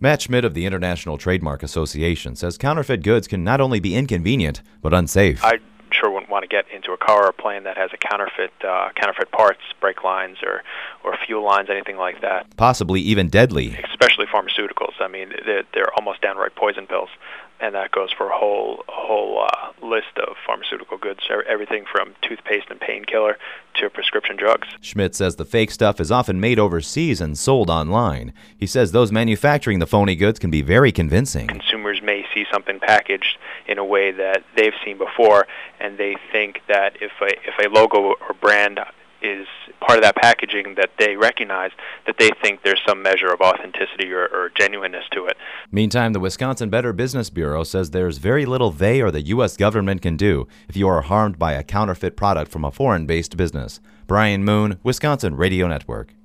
Matt Schmidt of the International Trademark Association says counterfeit goods can not only be inconvenient, but unsafe. I sure wouldn't want to get into a car or a plane that has a counterfeit parts, brake lines or fuel lines, anything like that. Possibly even deadly. Especially pharmaceuticals. I mean, they're almost downright poison pills, and that goes for a whole list of pharmaceutical goods, everything from toothpaste and painkiller to prescription drugs. Schmidt says the fake stuff is often made overseas and sold online. He says those manufacturing the phony goods can be very convincing. Consumers may see something packaged in a way that they've seen before, and they think that if a logo or brand is part of that packaging that they recognize, that they think there's some measure of authenticity or genuineness to it. Meantime, the Wisconsin Better Business Bureau says there's very little they or the U.S. government can do if you are harmed by a counterfeit product from a foreign-based business. Brian Moon, Wisconsin Radio Network.